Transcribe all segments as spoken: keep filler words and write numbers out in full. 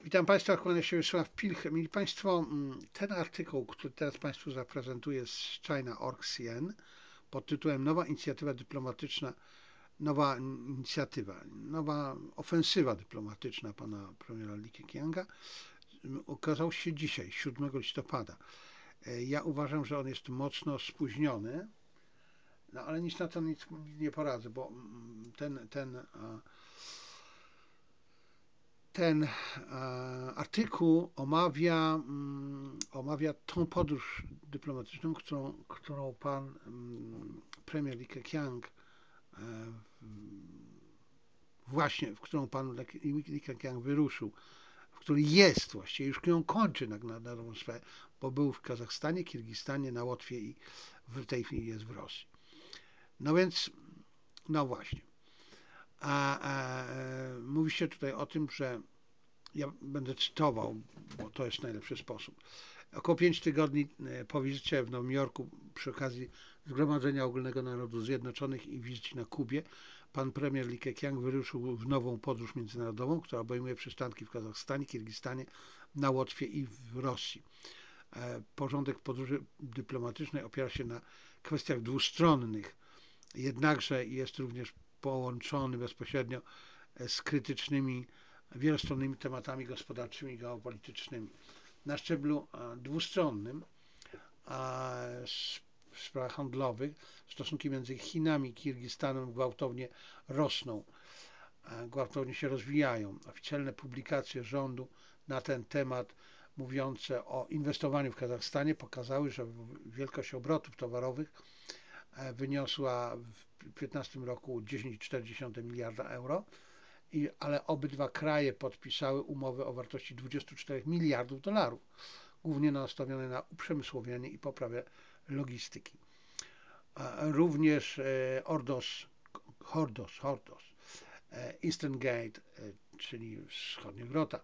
Witam Państwa, kłania się Wiesław Pilch. Mieli Państwo, mm, ten artykuł, który teraz Państwu zaprezentuję z China kropka org kropka C N pod tytułem Nowa inicjatywa dyplomatyczna, nowa inicjatywa, nowa ofensywa dyplomatyczna pana premiera Li Keqianga ukazał się dzisiaj, siódmego listopada. E, Ja uważam, że on jest mocno spóźniony, no ale nic na to nic nie poradzę, bo mm, ten, ten Ten e, artykuł omawia, mm, omawia tą podróż dyplomatyczną, którą, którą pan mm, premier Li Keqiang e, właśnie, w którą pan Li Keqiang wyruszył, w której jest właściwie, już ją kończy na, na, na dobrą sprawę, bo był w Kazachstanie, Kirgistanie, na Łotwie i w tej chwili jest w Rosji. No więc, no właśnie. A, a, e, mówi się tutaj o tym, że ja będę cytował, bo to jest najlepszy sposób. Około pięć tygodni po wizycie w Nowym Jorku przy okazji Zgromadzenia Ogólnego Narodów Zjednoczonych i wizycie na Kubie, pan premier Li Keqiang wyruszył w nową podróż międzynarodową, która obejmuje przystanki w Kazachstanie, Kirgistanie, na Łotwie i w Rosji. Porządek podróży dyplomatycznej opiera się na kwestiach dwustronnych, jednakże jest również połączony bezpośrednio z krytycznymi, wielostronnymi tematami gospodarczymi i geopolitycznymi. Na szczeblu dwustronnym w sprawach handlowych stosunki między Chinami i Kirgistanem gwałtownie rosną, gwałtownie się rozwijają. Oficjalne publikacje rządu na ten temat mówiące o inwestowaniu w Kazachstanie pokazały, że wielkość obrotów towarowych wyniosła w dwa tysiące piętnastym roku dziesięć przecinek cztery miliarda euro, i, ale obydwa kraje podpisały umowy o wartości dwudziestu czterech miliardów dolarów, głównie nastawione na uprzemysłowienie i poprawę logistyki. Również Ordos, Hordos, Hordos, Eastern Gate, czyli wschodnia grota,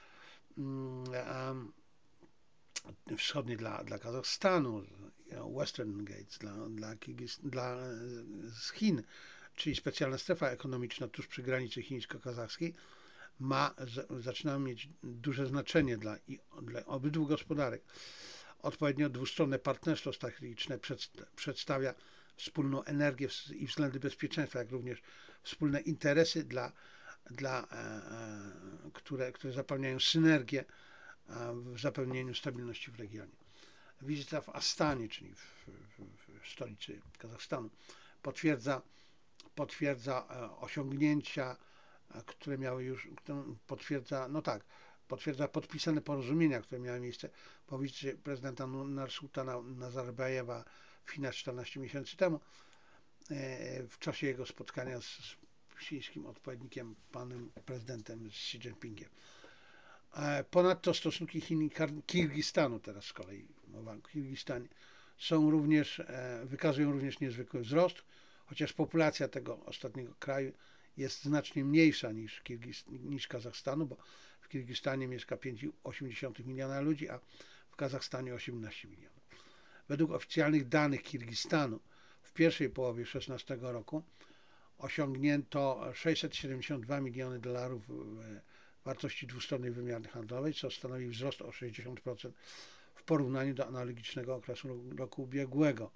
wschodnie dla, dla Kazachstanu, Western Gate dla, dla, dla z Chin, czyli specjalna strefa ekonomiczna tuż przy granicy chińsko-kazachskiej, ma, zaczyna mieć duże znaczenie dla, dla obydwu gospodarek. Odpowiednio dwustronne partnerstwo strategiczne przedstawia wspólną energię i względy bezpieczeństwa, jak również wspólne interesy, dla, dla, które, które zapewniają synergię w zapewnieniu stabilności w regionie. Wizyta w Astanie, czyli w, w, w stolicy Kazachstanu, potwierdza, potwierdza osiągnięcia, które miały już, potwierdza, no tak, potwierdza podpisane porozumienia, które miały miejsce po wizycie prezydenta Nursultana Nazarbajewa w Chinach czternaście miesięcy temu, w czasie jego spotkania z chińskim odpowiednikiem, panem prezydentem Xi Jinpingiem. Ponadto stosunki Chin i Kirgistanu, teraz z kolei mowa o Kirgistanie, są również, wykazują również niezwykły wzrost, chociaż populacja tego ostatniego kraju jest znacznie mniejsza niż, niż Kazachstanu, bo w Kirgistanie mieszka pięć przecinek osiem miliona ludzi, a w Kazachstanie osiemnaście milionów. Według oficjalnych danych Kirgistanu w pierwszej połowie dwa tysiące szesnastego roku osiągnięto sześćset siedemdziesiąt dwa miliony dolarów wartości dwustronnej wymiany handlowej, co stanowi wzrost o sześćdziesiąt procent w porównaniu do analogicznego okresu roku ubiegłego.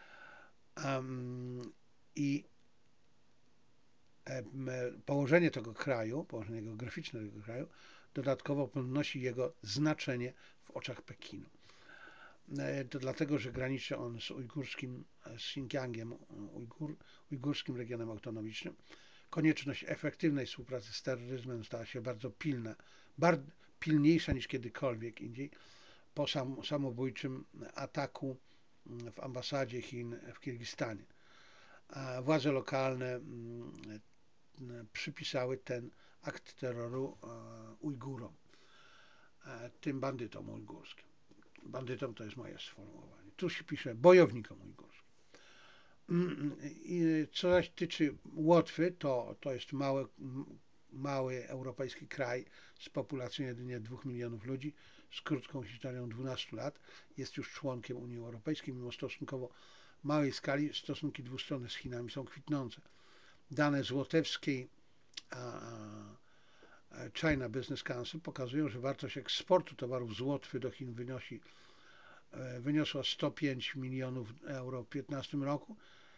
Um, I położenie tego kraju, położenie geograficzne tego kraju, dodatkowo podnosi jego znaczenie w oczach Pekinu. To dlatego, że graniczy on z ujgurskim, z Xinjiangiem, Ujgur, ujgurskim regionem autonomicznym. Konieczność efektywnej współpracy z terroryzmem stała się bardzo pilna, bardzo pilniejsza niż kiedykolwiek indziej po sam, samobójczym ataku w ambasadzie Chin w Kirgistanie. Władze lokalne przypisały ten akt terroru Ujgurom, tym bandytom ujgurskim. Bandytom to jest moje sformułowanie. Tu się pisze bojownikom ujgurskim. I co zaś tyczy Łotwy, to, to jest mały, mały europejski kraj z populacją jedynie dwóch milionów ludzi, z krótką historią dwunastu lat. Jest już członkiem Unii Europejskiej, mimo stosunkowo małej skali stosunki dwustronne z Chinami są kwitnące. Dane z łotewskiej China Business Council pokazują, że wartość eksportu towarów z Łotwy do Chin wynosi, wyniosła sto pięć milionów euro w dwa tysiące piętnastym roku.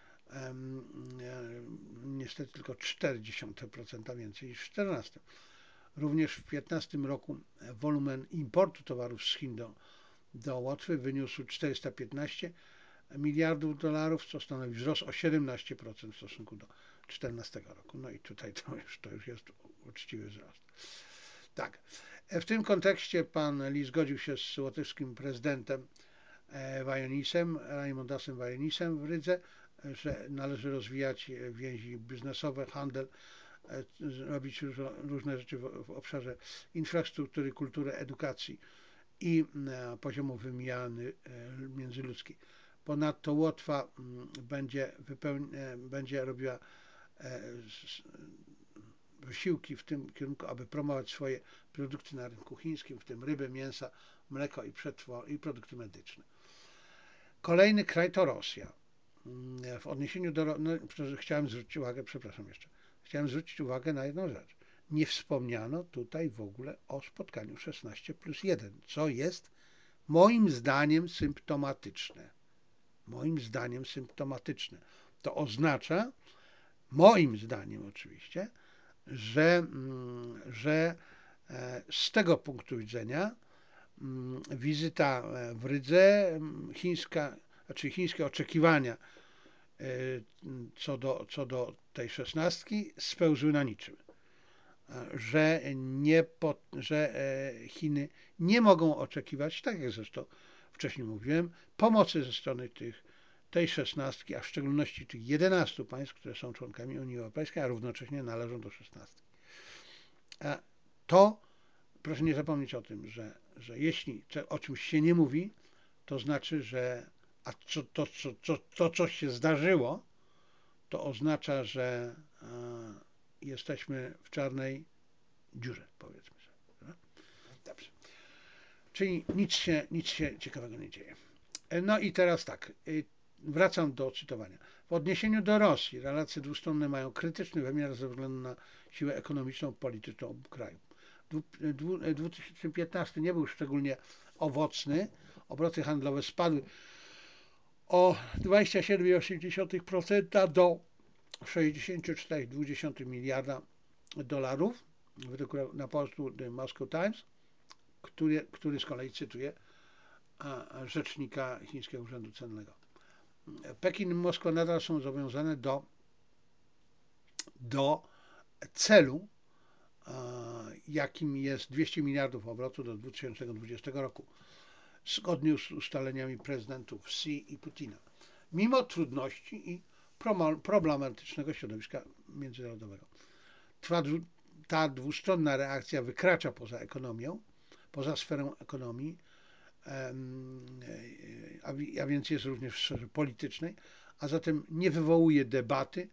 Niestety tylko cztery dziesiąte procent więcej niż w dwa tysiące czternastym. Również w dwa tysiące piętnastym roku wolumen importu towarów z Chin do, do Łotwy wyniósł czterysta piętnaście miliardów dolarów, co stanowi wzrost o siedemnaście procent w stosunku do dwa tysiące czternastego roku. No i tutaj to już, to już jest uczciwy wzrost. Tak. W tym kontekście pan Lee zgodził się z łotewskim prezydentem Vajonisem, Raimondasem Vajonisem w Rydze, że należy rozwijać więzi biznesowe, handel, robić różne rzeczy w obszarze infrastruktury, kultury, edukacji i poziomu wymiany międzyludzkiej. Ponadto Łotwa będzie, będzie robiła wysiłki w tym kierunku, aby promować swoje produkty na rynku chińskim, w tym ryby, mięsa, mleko i przetwory i produkty medyczne. Kolejny kraj to Rosja. W odniesieniu do... No, chciałem zwrócić uwagę, przepraszam jeszcze, chciałem zwrócić uwagę na jedną rzecz. Nie wspomniano tutaj w ogóle o spotkaniu szesnaście plus jeden, co jest moim zdaniem symptomatyczne. Moim zdaniem symptomatyczne. To oznacza, moim zdaniem oczywiście, że, że z tego punktu widzenia wizyta w Rydze, chińska, znaczy chińskie oczekiwania co do, co do tej szesnastki spełzły na niczym. Że, nie, że Chiny nie mogą oczekiwać, tak jak zresztą wcześniej mówiłem, pomocy ze strony tych, tej szesnastki, a w szczególności tych jedenastu państw, które są członkami Unii Europejskiej, a równocześnie należą do szesnastki. To proszę nie zapomnieć o tym, że, że jeśli o czymś się nie mówi, to znaczy, że a co, to, co, co, to coś się zdarzyło, to oznacza, że e, jesteśmy w czarnej dziurze, powiedzmy sobie. Dobrze. Czyli nic się, nic się ciekawego nie dzieje. No i teraz tak, wracam do cytowania. W odniesieniu do Rosji relacje dwustronne mają krytyczny wymiar ze względu na siłę ekonomiczną, polityczną obu krajów. dwa tysiące piętnasty nie był szczególnie owocny. Obroty handlowe spadły o dwadzieścia siedem przecinek osiem procent do sześćdziesiąt cztery przecinek dwa miliarda dolarów, według raportu The Moscow Times, który, który z kolei cytuje rzecznika Chińskiego Urzędu Cennego. Pekin i Moskwa nadal są zobowiązane do, do celu, jakim jest dwieście miliardów obrotu do dwa tysiące dwudziestego roku, zgodnie z ustaleniami prezydentów Xi i Putina, mimo trudności i problematycznego środowiska międzynarodowego. Ta dwustronna reakcja wykracza poza ekonomię, poza sferę ekonomii, a więc jest również w sferze politycznej, a zatem nie wywołuje debaty,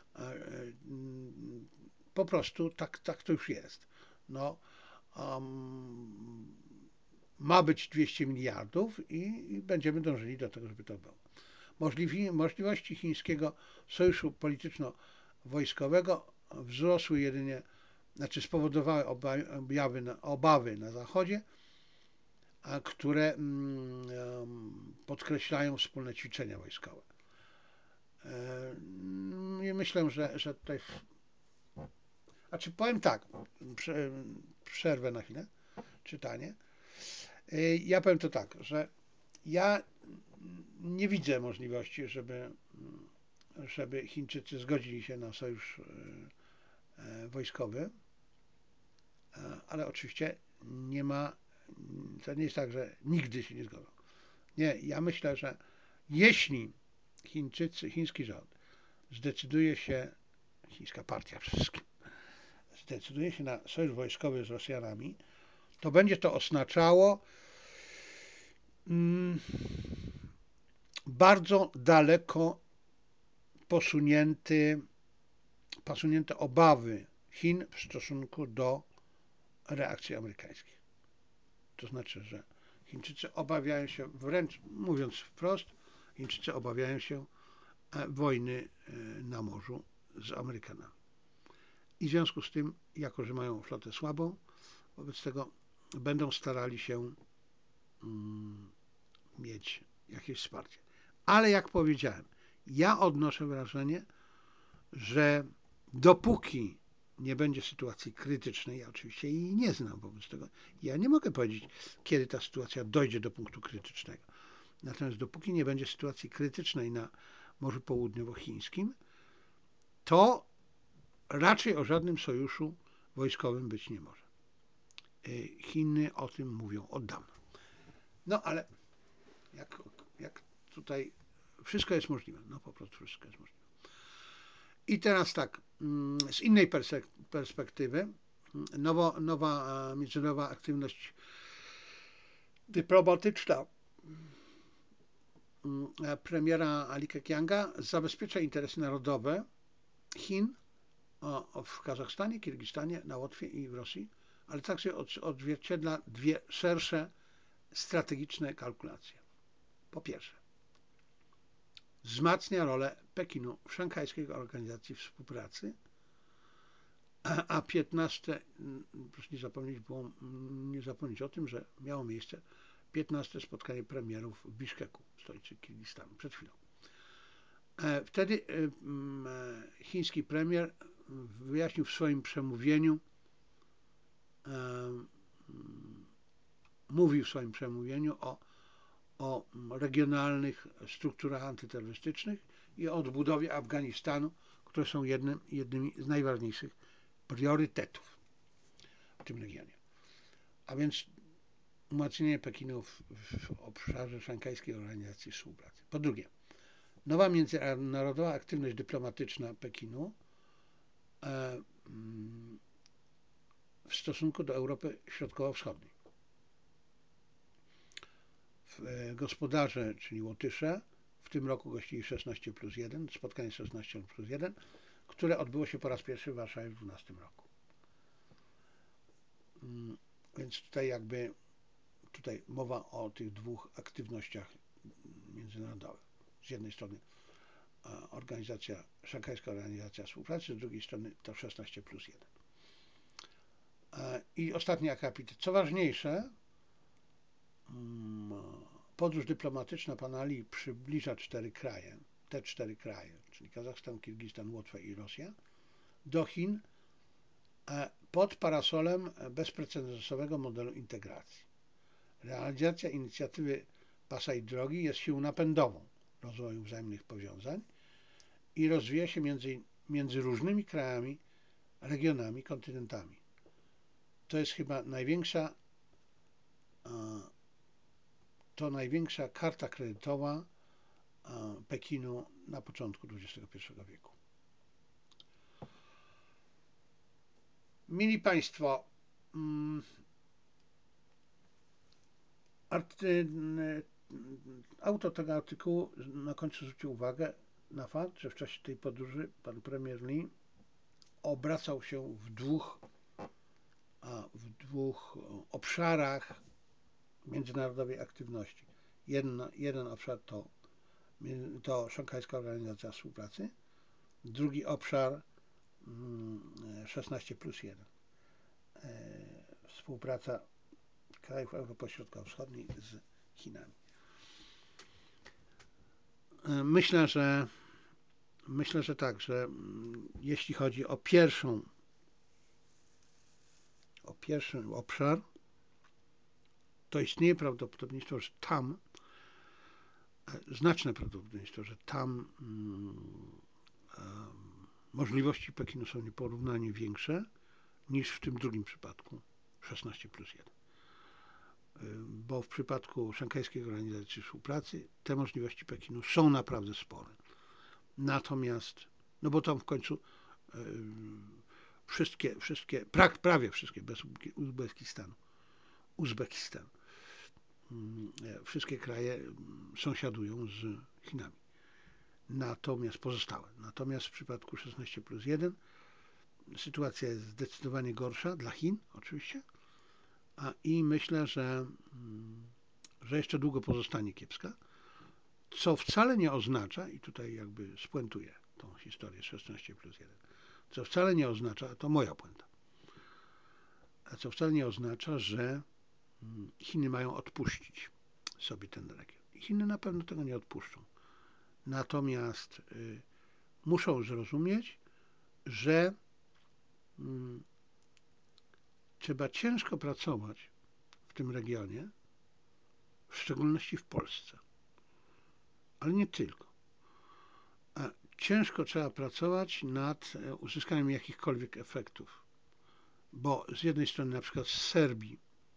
po prostu tak, tak to już jest. No, um, ma być dwieście miliardów i, i będziemy dążyli do tego, żeby to było. Możliwi, możliwości chińskiego sojuszu polityczno-wojskowego wzrosły jedynie, znaczy spowodowały obawy na, obawy na Zachodzie, a które um, podkreślają wspólne ćwiczenia wojskowe. I myślę, że, że tutaj... Znaczy powiem tak, przerwę na chwilę, czytanie. Ja powiem to tak, że ja nie widzę możliwości, żeby, żeby Chińczycy zgodzili się na sojusz wojskowy, ale oczywiście nie ma, to nie jest tak, że nigdy się nie zgodzą. Nie, ja myślę, że jeśli Chińczycy, chiński rząd zdecyduje się, chińska partia przede wszystkim, zdecyduje się na sojusz wojskowy z Rosjanami, to będzie to oznaczało mm, bardzo daleko posunięty, posunięte obawy Chin w stosunku do reakcji amerykańskiej. To znaczy, że Chińczycy obawiają się, wręcz mówiąc wprost, Chińczycy obawiają się wojny na morzu z Amerykanami. i w związku z tym, jako że mają flotę słabą, wobec tego będą starali się mm, mieć jakieś wsparcie. Ale jak powiedziałem, ja odnoszę wrażenie, że dopóki nie będzie sytuacji krytycznej, ja oczywiście jej nie znam, wobec tego ja nie mogę powiedzieć, kiedy ta sytuacja dojdzie do punktu krytycznego. Natomiast dopóki nie będzie sytuacji krytycznej na Morzu Południowochińskim, to raczej o żadnym sojuszu wojskowym być nie może. Chiny o tym mówią od dawna. No ale jak, jak tutaj wszystko jest możliwe, no po prostu wszystko jest możliwe. I teraz tak, z innej perspektywy, nowo, nowa międzynarodowa aktywność dyplomatyczna premiera Li Keqianga zabezpiecza interesy narodowe Chin w Kazachstanie, Kirgistanie, na Łotwie i w Rosji, ale także odzwierciedla dwie szersze strategiczne kalkulacje. Po pierwsze, wzmacnia rolę Pekinu w Szanghajskiej Organizacji Współpracy, a piętnaste, proszę nie zapomnieć, było, nie zapomnieć o tym, że miało miejsce piętnaste spotkanie premierów w Biszkeku, stolicy Kirgistanu, przed chwilą. Wtedy chiński premier wyjaśnił w swoim przemówieniu, mówił w swoim przemówieniu o, o regionalnych strukturach antyterrorystycznych i o odbudowie Afganistanu, które są jednym, jednymi z najważniejszych priorytetów w tym regionie. A więc umocnienie Pekinu w, w obszarze Szanghajskiej Organizacji Współpracy. Po drugie, nowa międzynarodowa aktywność dyplomatyczna Pekinu e, w stosunku do Europy Środkowo-Wschodniej. Gospodarze, czyli Łotysze, w tym roku gościli szesnaście plus jeden, spotkanie szesnaście plus jeden, które odbyło się po raz pierwszy w Warszawie w dwunastym roku. Więc tutaj jakby tutaj mowa o tych dwóch aktywnościach międzynarodowych. Z jednej strony organizacja, Szanghajska Organizacja Współpracy, z drugiej strony to szesnaście plus jeden. I ostatni akapit. Co ważniejsze, podróż dyplomatyczna pana Li przybliża cztery kraje, te cztery kraje, czyli Kazachstan, Kirgistan, Łotwa i Rosja, do Chin pod parasolem bezprecedensowego modelu integracji. Realizacja inicjatywy Pasa i Drogi jest siłą napędową rozwoju wzajemnych powiązań i rozwija się między, między różnymi krajami, regionami, kontynentami. To jest chyba największa to największa karta kredytowa Pekinu na początku dwudziestego pierwszego wieku. Mili Państwo, autor tego artykułu na końcu zwrócił uwagę na fakt, że w czasie tej podróży pan premier Li obracał się w dwóch, w dwóch obszarach międzynarodowej aktywności. Jeden, jeden obszar to, to Szanghajska Organizacja Współpracy, drugi obszar szesnaście plus jeden. Współpraca krajów Europy Środkowo-Wschodniej z Chinami. Myślę, że myślę, że tak, że jeśli chodzi o pierwszą o pierwszy obszar, to istnieje prawdopodobieństwo, że tam znaczne prawdopodobieństwo, że tam um, um, możliwości Pekinu są nieporównanie większe niż w tym drugim przypadku szesnaście plus jeden. Bo w przypadku Szanghajskiej Organizacji Współpracy te możliwości Pekinu są naprawdę spore. Natomiast, no bo tam w końcu yy, wszystkie, wszystkie, pra, prawie wszystkie, bez Uzbekistanu, Uzbekistan, yy, wszystkie kraje sąsiadują z Chinami. Natomiast pozostałe. Natomiast w przypadku szesnaście plus jeden sytuacja jest zdecydowanie gorsza dla Chin, oczywiście, a i myślę, że, że jeszcze długo pozostanie kiepska, co wcale nie oznacza, i tutaj jakby spuentuję tą historię szesnaście plus jeden, Co wcale nie oznacza, to moja puenta, a co wcale nie oznacza, że Chiny mają odpuścić sobie ten region. Chiny na pewno tego nie odpuszczą. Natomiast y, muszą zrozumieć, że y, trzeba ciężko pracować w tym regionie, w szczególności w Polsce, ale nie tylko. A ciężko trzeba pracować nad uzyskaniem jakichkolwiek efektów, bo z jednej strony na przykład z Serbii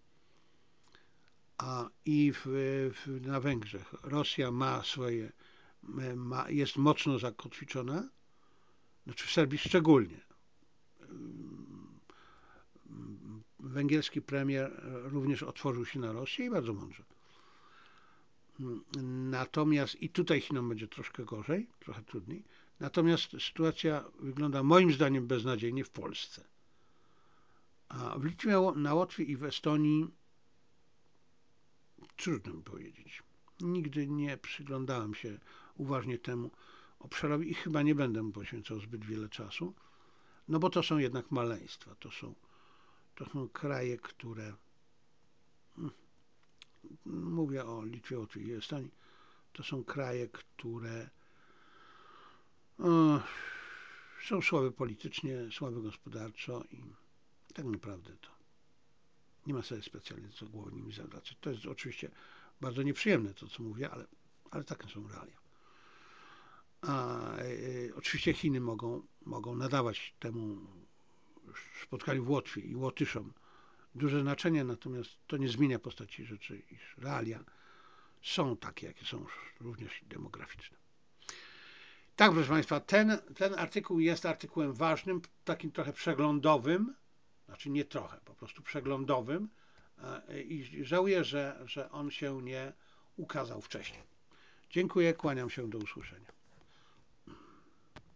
a i w, w, na Węgrzech Rosja ma swoje, ma, jest mocno zakotwiczona, znaczy w Serbii szczególnie. Węgierski premier również otworzył się na Rosję i bardzo mądrze. Natomiast i tutaj Chinom będzie troszkę gorzej, trochę trudniej. Natomiast sytuacja wygląda moim zdaniem beznadziejnie w Polsce. A w Litwie, na Łotwie i w Estonii trudno mi powiedzieć. Nigdy nie przyglądałem się uważnie temu obszarowi i chyba nie będę mu poświęcał zbyt wiele czasu, no bo to są jednak maleństwa. To są, to są kraje, które, mówię o Litwie, Łotwie i Estonii, to są kraje, które o, są słabe politycznie, słabe gospodarczo i tak naprawdę to nie ma sobie specjalnie co głowy nimi zawracać. To jest oczywiście bardzo nieprzyjemne to, co mówię, ale, ale takie są realia. A e, oczywiście Chiny mogą, mogą nadawać temu spotkaniu w Łotwie i Łotyszom duże znaczenie, natomiast to nie zmienia postaci rzeczy, iż realia są takie, jakie są również demograficzne. Tak, proszę Państwa, ten, ten artykuł jest artykułem ważnym, takim trochę przeglądowym, znaczy nie trochę, po prostu przeglądowym i żałuję, że, że on się nie ukazał wcześniej. Dziękuję, kłaniam się, do usłyszenia.